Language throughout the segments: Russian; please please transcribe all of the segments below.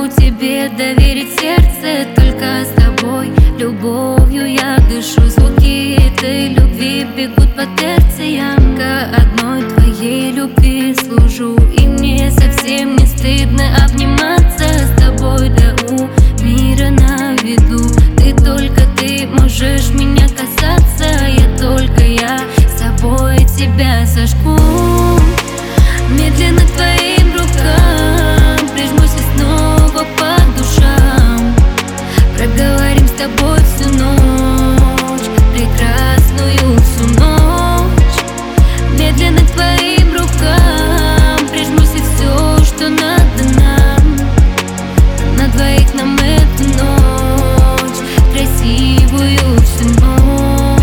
тебе доверить сердце. Только с тобой любовью я дышу. Звуки этой любви бегут по терциям. К одной твоей любви служу, и мне совсем не стыдно обниматься с тобой, да у мира на виду. Только ты можешь меня касаться, только я с тобой тебя сожгу. Медленно к твоим рукам прижмусь и снова по душам. Проговорим с тобой всю ночь, прекрасную всю ночь. Медленно к твоим рукам прижмусь, и все, что надо нам, на двоих нам эту ночь, красивую всю ночь,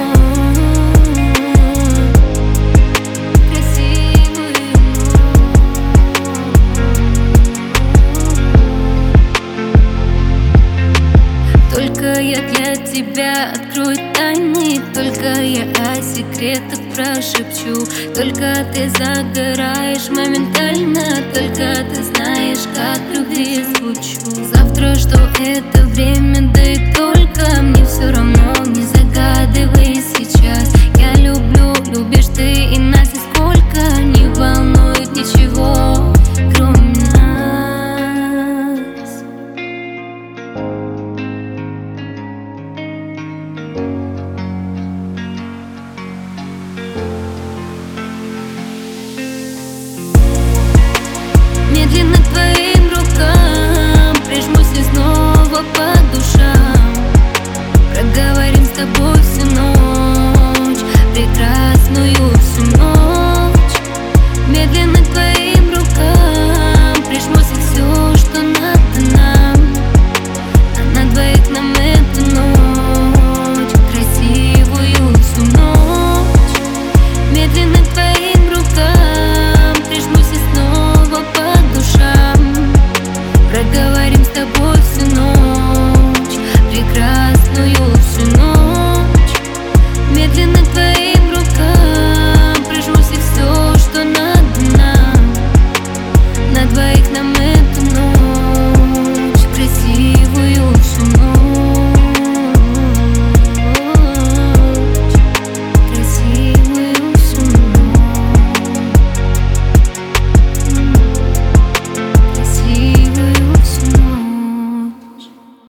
красивую ночь. Только я для тебя открою тайны, только я о секретах прошепчу. Только ты загораешь моментально, только ты знаешь, как в любви звучу. Завтра, что это время